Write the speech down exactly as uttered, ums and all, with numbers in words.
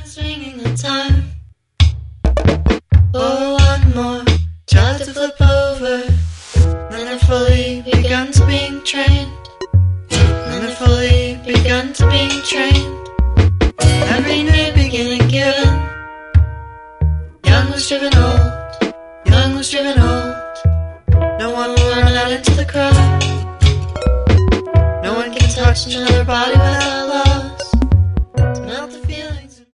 swinging the time. Oh, one more, tried to flip over. Then I fully begun to being trained. Then I fully begun to being trained. Every new beginning given. Young was driven old, young was driven old. No one will run out into the crowd. No one can touch another body without love.